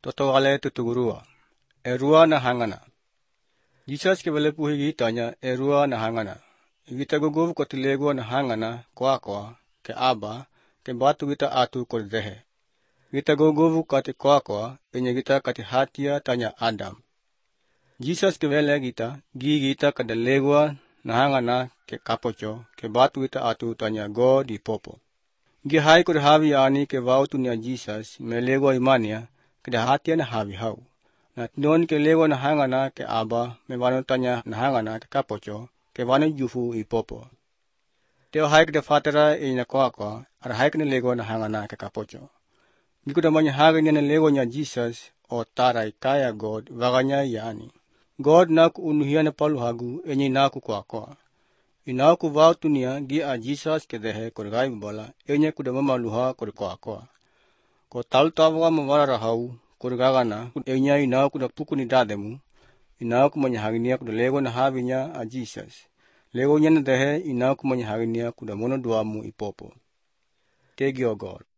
Totowale tutugurua. Erua na hangana. Jesus kebele puhi gitanya erua na hangana. Gita guguvu kotilegua na hangana kwa ke aba ke batu gita atu kordehe. Gita guguvu kati kwa enye gita kati hatia tanya Adam. Jesus kebele gita kadalegua na hangana ke kapocho ke batu gita atu tanya God di popo. Hai kod havi ani ke vautu nia Jesus melegua imania kada hatia na havi hau. Na non ke legua na hangana ke aba me vano tanya na hangana ke kapocho ke vano jufu ipopo. Teo hai kada fatera ina kwa ar hai kada legua na hangana ke kapocho. Gikuda manya hagi na legua nia Jesus o tarai kaya God vaganya yani. God naku unuhia na palu hagu enye naku kwa. Inaku vautu nia a Jesus ke dehe korgai bola enye kuda mama luha kor kwa. Ko tal tawa mawara rahau kurgagana enya ina kuda pukuni dademu ina ku manya haginia kuda lego na havinya a Jesus lego nya dehe ina ku manya haginia kuda mono duamu ipopo. Thank you, God.